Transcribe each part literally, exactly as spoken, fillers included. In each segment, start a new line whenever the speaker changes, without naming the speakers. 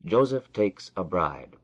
Joseph Takes a Bride.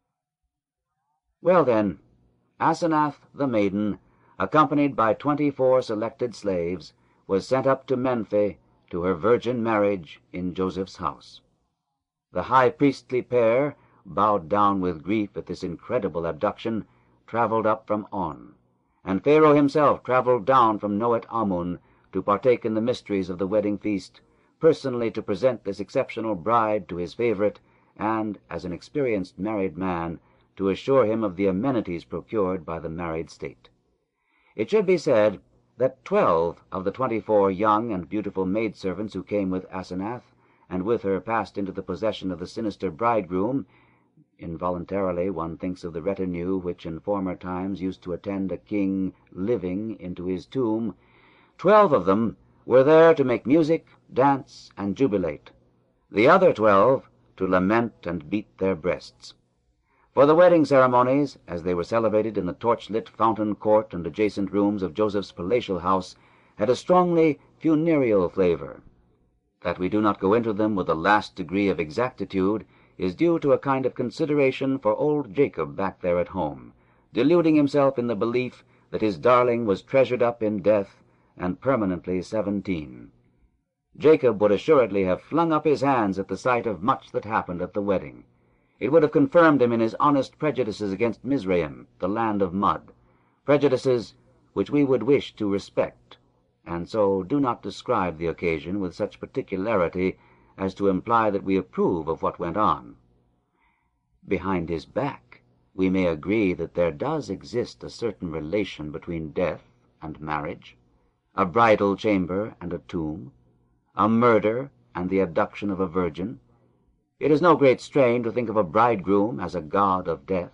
Well then, Asenath the maiden, accompanied by twenty-four selected slaves, was sent up to Menphe to her virgin marriage in Joseph's house. The high priestly pair, bowed down with grief at this incredible abduction, traveled up from On, and Pharaoh himself traveled down from Noet Amun to partake in the mysteries of the wedding feast, personally to present this exceptional bride to his favorite, and, as an experienced married man, to assure him of the amenities procured by the married state. It should be said that twelve of the twenty-four young and beautiful maidservants who came with Asenath, and with her passed into the possession of the sinister bridegroom — involuntarily one thinks of the retinue which in former times used to attend a king living into his tomb — twelve of them were there to make music, dance, and jubilate, the other twelve to lament and beat their breasts. For the wedding ceremonies, as they were celebrated in the torch-lit fountain court and adjacent rooms of Joseph's palatial house, had a strongly funereal flavor. That we do not go into them with the last degree of exactitude is due to a kind of consideration for old Jacob back there at home, deluding himself in the belief that his darling was treasured up in death and permanently seventeen. Jacob would assuredly have flung up his hands at the sight of much that happened at the wedding. It would have confirmed him in his honest prejudices against Mizraim, the land of mud, prejudices which we would wish to respect, and so do not describe the occasion with such particularity as to imply that we approve of what went on. Behind his back, we may agree that there does exist a certain relation between death and marriage, a bridal chamber and a tomb, a murder and the abduction of a virgin. It is no great strain to think of a bridegroom as a god of death.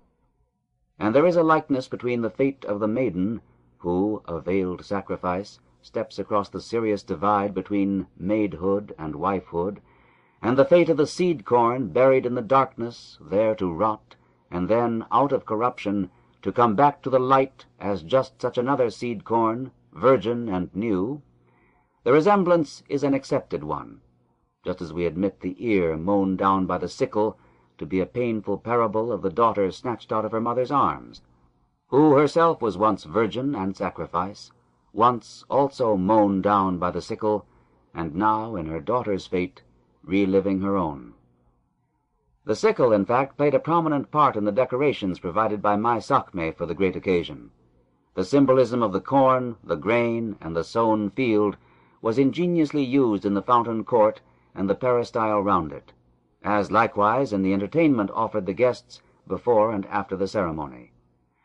And there is a likeness between the fate of the maiden, who, a veiled sacrifice, steps across the serious divide between maidhood and wifehood, and the fate of the seed-corn buried in the darkness, there to rot, and then, out of corruption, to come back to the light as just such another seed-corn, virgin and new. The resemblance is an accepted one, just as we admit the ear mown down by the sickle to be a painful parable of the daughter snatched out of her mother's arms, who herself was once virgin and sacrifice, once also mown down by the sickle, and now, in her daughter's fate, reliving her own. The sickle, in fact, played a prominent part in the decorations provided by Mai Sakme for the great occasion. The symbolism of the corn, the grain, and the sown field was ingeniously used in the fountain court and the peristyle round it, as likewise in the entertainment offered the guests before and after the ceremony.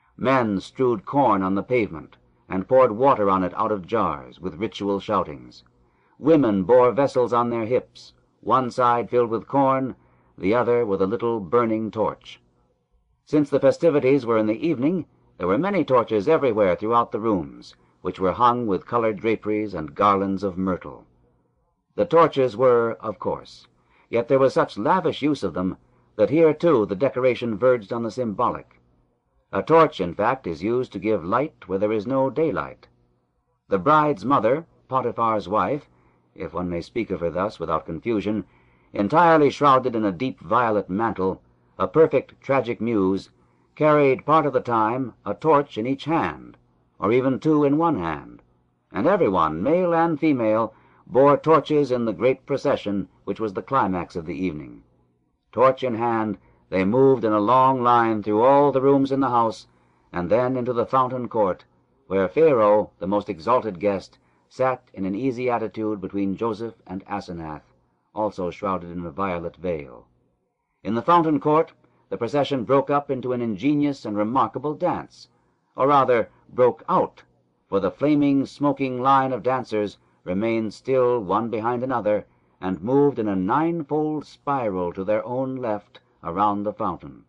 Men strewed corn on the pavement, and poured water on it out of jars, with ritual shoutings. Women bore vessels on their hips, one side filled with corn, the other with a little burning torch. Since the festivities were in the evening, there were many torches everywhere throughout the rooms, which were hung with colored draperies and garlands of myrtle. The torches were, of course, yet there was such lavish use of them that here, too, the decoration verged on the symbolic. A torch, in fact, is used to give light where there is no daylight. The bride's mother, Potiphar's wife, if one may speak of her thus without confusion, entirely shrouded in a deep violet mantle, a perfect tragic muse, carried part of the time a torch in each hand, or even two in one hand, and everyone, male and female, bore torches in the great procession which was the climax of the evening. Torch in hand, they moved in a long line through all the rooms in the house, and then into the fountain court, where Pharaoh, the most exalted guest, sat in an easy attitude between Joseph and Asenath, also shrouded in a violet veil. In the fountain court, the procession broke up into an ingenious and remarkable dance, or rather broke out, for the flaming, smoking line of dancers remained still one behind another, and moved in a ninefold spiral to their own left around the fountain.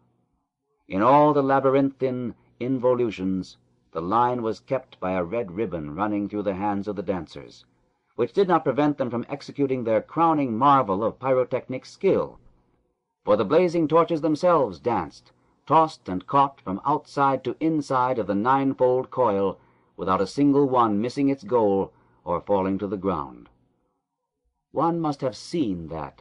In all the labyrinthine involutions, the line was kept by a red ribbon running through the hands of the dancers, which did not prevent them from executing their crowning marvel of pyrotechnic skill. For the blazing torches themselves danced, tossed and caught from outside to inside of the ninefold coil, without a single one missing its goal or falling to the ground. One must have seen that,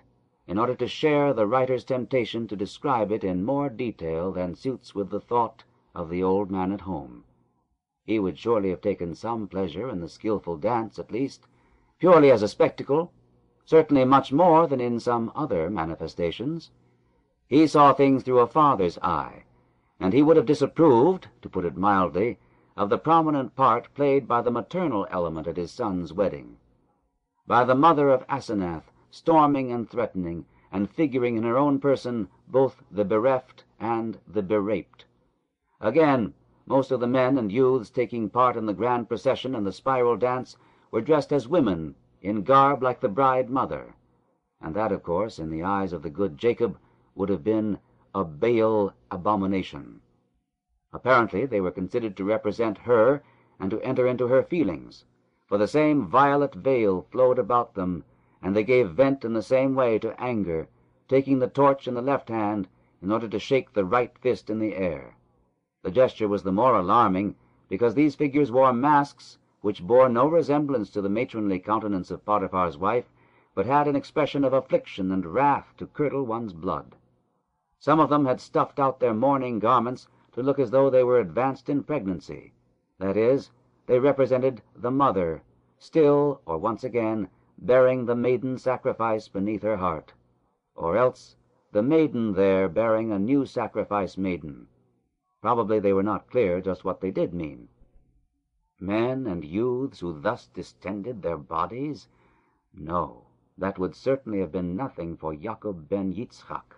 in order to share the writer's temptation to describe it in more detail than suits with the thought of the old man at home. He would surely have taken some pleasure in the skilful dance, at least, purely as a spectacle, certainly much more than in some other manifestations. He saw things through a father's eye, and he would have disapproved, to put it mildly, of the prominent part played by the maternal element at his son's wedding, by the mother of Asenath, storming and threatening, and figuring in her own person both the bereft and the beraped. Again, most of the men and youths taking part in the grand procession and the spiral dance were dressed as women, in garb like the bride-mother, and that, of course, in the eyes of the good Jacob, would have been a Baal abomination. Apparently they were considered to represent her and to enter into her feelings, for the same violet veil flowed about them, and they gave vent in the same way to anger, taking the torch in the left hand in order to shake the right fist in the air. The gesture was the more alarming because these figures wore masks which bore no resemblance to the matronly countenance of Potiphar's wife, but had an expression of affliction and wrath to curdle one's blood. Some of them had stuffed out their mourning garments to look as though they were advanced in pregnancy. That is, they represented the mother, still, or once again, bearing the maiden sacrifice beneath her heart, or else the maiden there bearing a new sacrifice maiden. Probably they were not clear just what they did mean. Men and youths who thus distended their bodies? No, that would certainly have been nothing for Jacob ben Yitzchak.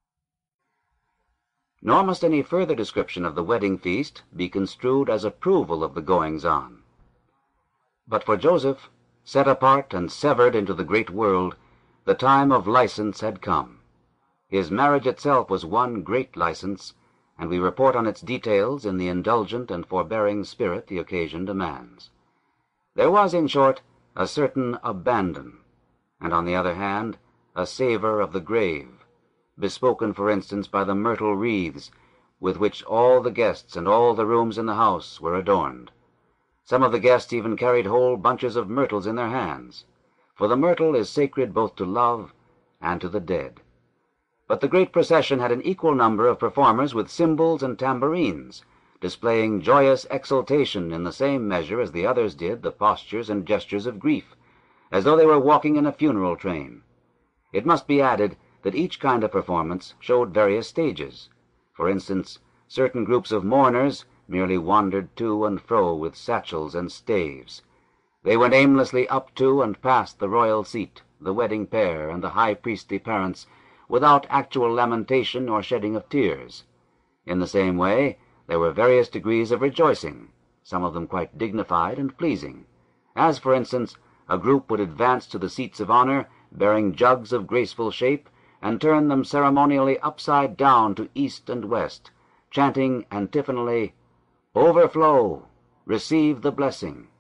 Nor must any further description of the wedding feast be construed as approval of the goings-on. But for Joseph, set apart and severed into the great world, the time of license had come. His marriage itself was one great license, and we report on its details in the indulgent and forbearing spirit the occasion demands. There was, in short, a certain abandon, and on the other hand, a savour of the grave, bespoken, for instance, by the myrtle wreaths with which all the guests and all the rooms in the house were adorned. Some of the guests even carried whole bunches of myrtles in their hands, for the myrtle is sacred both to love and to the dead. But the great procession had an equal number of performers with cymbals and tambourines, displaying joyous exultation in the same measure as the others did the postures and gestures of grief, as though they were walking in a funeral train. It must be added that each kind of performance showed various stages. For instance, certain groups of mourners merely wandered to and fro with satchels and staves. They went aimlessly up to and past the royal seat, the wedding pair, and the high priestly parents, without actual lamentation or shedding of tears. In the same way, there were various degrees of rejoicing, some of them quite dignified and pleasing, as, for instance, a group would advance to the seats of honor, bearing jugs of graceful shape, and turn them ceremonially upside down to east and west, chanting antiphonally, "Overflow, receive the blessing."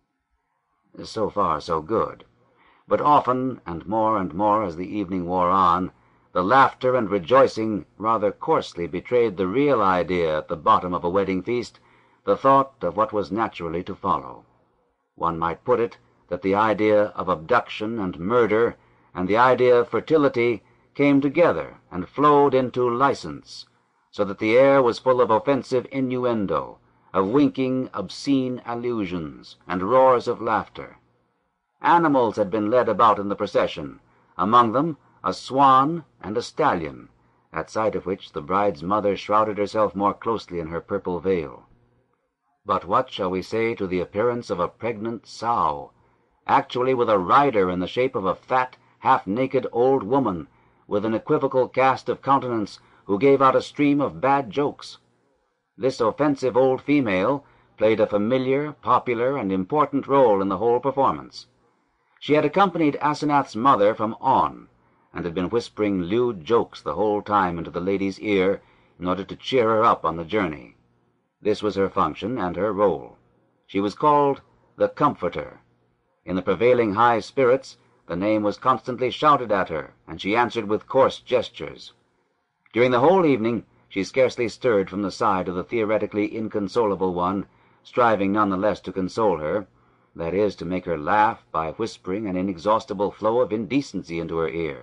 So far, so good. But often, and more and more as the evening wore on, the laughter and rejoicing rather coarsely betrayed the real idea at the bottom of a wedding feast, the thought of what was naturally to follow. One might put it that the idea of abduction and murder and the idea of fertility came together and flowed into license, so that the air was full of offensive innuendo, of winking, obscene allusions, and roars of laughter. Animals had been led about in the procession, among them a swan and a stallion, at sight of which the bride's mother shrouded herself more closely in her purple veil. But what shall we say to the appearance of a pregnant sow, actually with a rider in the shape of a fat, half-naked old woman, with an equivocal cast of countenance, who gave out a stream of bad jokes? This offensive old female played a familiar, popular, and important role in the whole performance. She had accompanied Asenath's mother from On, and had been whispering lewd jokes the whole time into the lady's ear in order to cheer her up on the journey. This was her function and her role. She was called the Comforter. In the prevailing high spirits, the name was constantly shouted at her, and she answered with coarse gestures. During the whole evening she scarcely stirred from the side of the theoretically inconsolable one, striving none the less to console her, that is, to make her laugh by whispering an inexhaustible flow of indecency into her ear.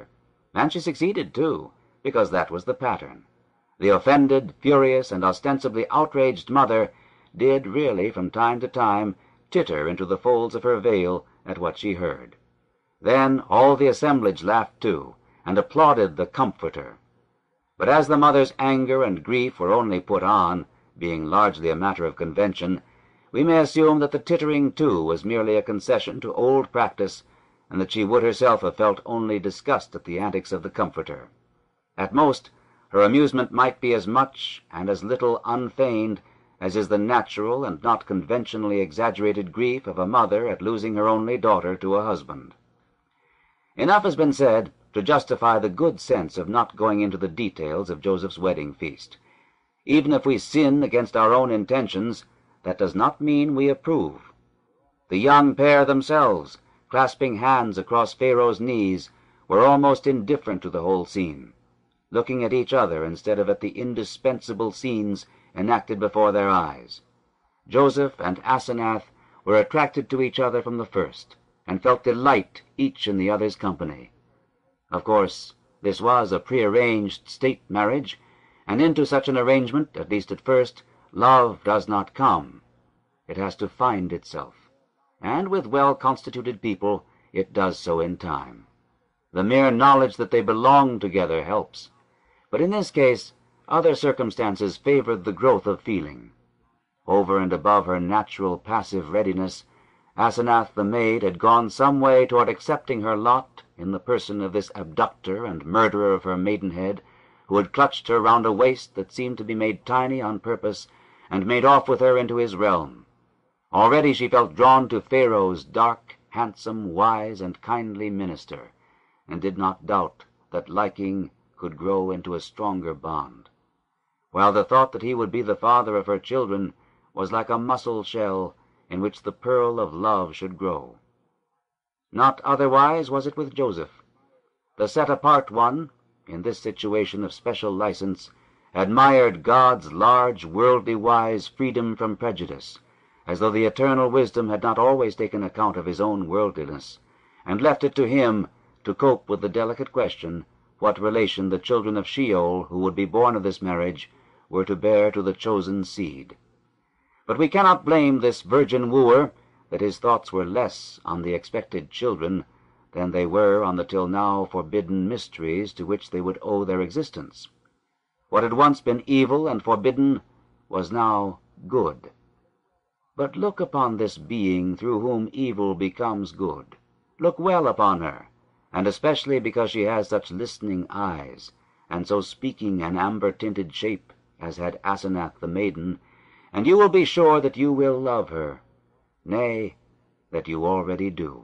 And she succeeded, too, because that was the pattern. The offended, furious, and ostensibly outraged mother did really, from time to time, titter into the folds of her veil at what she heard. Then all the assemblage laughed, too, and applauded the comforter. But as the mother's anger and grief were only put on, being largely a matter of convention, we may assume that the tittering, too, was merely a concession to old practice, and that she would herself have felt only disgust at the antics of the comforter. At most, her amusement might be as much and as little unfeigned as is the natural and not conventionally exaggerated grief of a mother at losing her only daughter to a husband. Enough has been said to justify the good sense of not going into the details of Joseph's wedding feast. Even if we sin against our own intentions, that does not mean we approve. The young pair themselves, clasping hands across Pharaoh's knees, were almost indifferent to the whole scene, looking at each other instead of at the indispensable scenes enacted before their eyes. Joseph and Asenath were attracted to each other from the first, and felt delight each in the other's company. Of course, this was a prearranged state marriage, and into such an arrangement, at least at first, love does not come. It has to find itself, and with well-constituted people it does so in time. The mere knowledge that they belong together helps, but in this case other circumstances favored the growth of feeling. Over and above her natural passive readiness, Asenath the maid had gone some way toward accepting her lot in the person of this abductor and murderer of her maidenhead, who had clutched her round a waist that seemed to be made tiny on purpose, and made off with her into his realm. Already she felt drawn to Pharaoh's dark, handsome, wise, and kindly minister, and did not doubt that liking could grow into a stronger bond, while the thought that he would be the father of her children was like a mussel shell in which the pearl of love should grow. Not otherwise was it with Joseph. The set-apart one, in this situation of special license, admired God's large, worldly-wise freedom from prejudice, as though the eternal wisdom had not always taken account of his own worldliness, and left it to him to cope with the delicate question what relation the children of Sheol, who would be born of this marriage, were to bear to the chosen seed. But we cannot blame this virgin wooer that his thoughts were less on the expected children than they were on the till now forbidden mysteries to which they would owe their existence. What had once been evil and forbidden was now good. But look upon this being through whom evil becomes good. Look well upon her, and especially because she has such listening eyes, and so speaking an amber-tinted shape as had Asenath the maiden, and you will be sure that you will love her, nay, that you already do.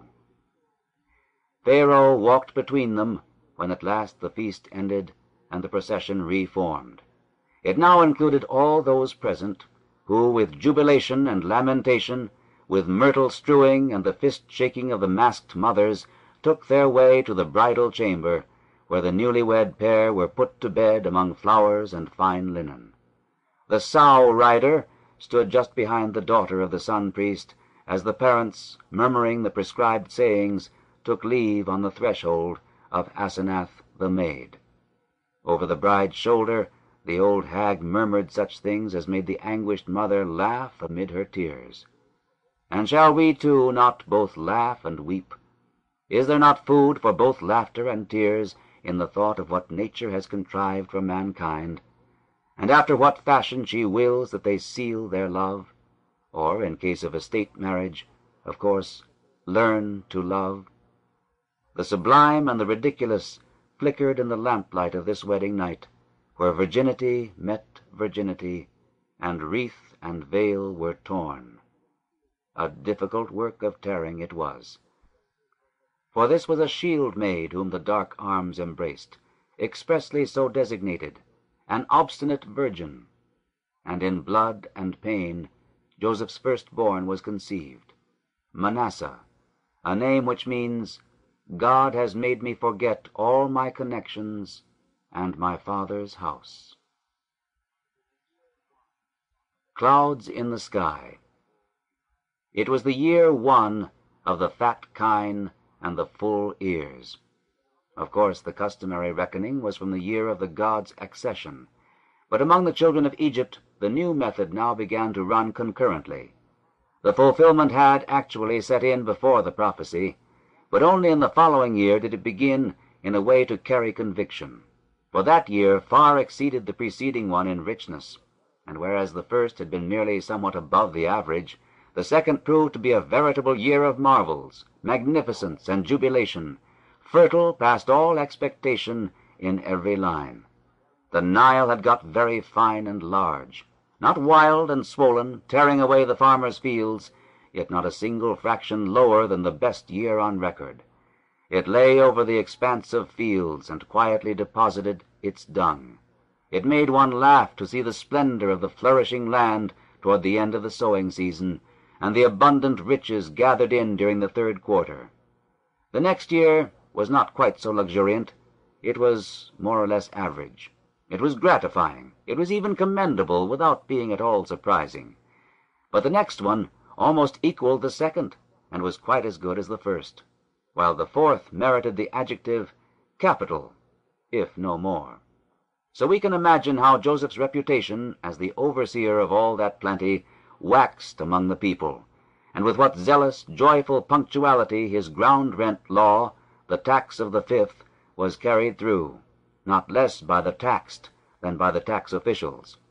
Pharaoh walked between them when at last the feast ended and the procession reformed. It now included all those present who, with jubilation and lamentation, with myrtle strewing and the fist-shaking of the masked mothers, took their way to the bridal chamber, where the newlywed pair were put to bed among flowers and fine linen. The sow rider stood just behind the daughter of the sun-priest, as the parents, murmuring the prescribed sayings, took leave on the threshold of Asenath the maid. Over the bride's shoulder the old hag murmured such things as made the anguished mother laugh amid her tears. And shall we too not both laugh and weep? Is there not food for both laughter and tears in the thought of what nature has contrived for mankind, and after what fashion she wills that they seal their love, or, in case of a state marriage, of course, learn to love? The sublime and the ridiculous flickered in the lamplight of this wedding night, where virginity met virginity, and wreath and veil were torn. A difficult work of tearing it was. For this was a shield maid whom the dark arms embraced, expressly so designated, an obstinate virgin, and in blood and pain Joseph's firstborn was conceived, Manasseh, a name which means, God has made me forget all my connections and my father's house. Clouds in the Sky. It was the year one of the fat kine and the full ears. Of course, the customary reckoning was from the year of the god's accession, but among the children of Egypt the new method now began to run concurrently. The fulfillment had actually set in before the prophecy, but only in the following year did it begin in a way to carry conviction. For that year far exceeded the preceding one in richness, and whereas the first had been merely somewhat above the average, the second proved to be a veritable year of marvels, magnificence, and jubilation, fertile past all expectation in every line. The Nile had got very fine and large, not wild and swollen, tearing away the farmers' fields, yet not a single fraction lower than the best year on record. It lay over the expanse of fields and quietly deposited its dung. It made one laugh to see the splendor of the flourishing land toward the end of the sowing season, and the abundant riches gathered in during the third quarter. The next year was not quite so luxuriant. It was more or less average. It was gratifying. It was even commendable without being at all surprising. But the next one almost equaled the second, and was quite as good as the first, while the fourth merited the adjective capital, if no more. So we can imagine how Joseph's reputation as the overseer of all that plenty waxed among the people, and with what zealous, joyful punctuality his ground-rent law, the tax of the fifth, was carried through, not less by the taxed than by the tax officials.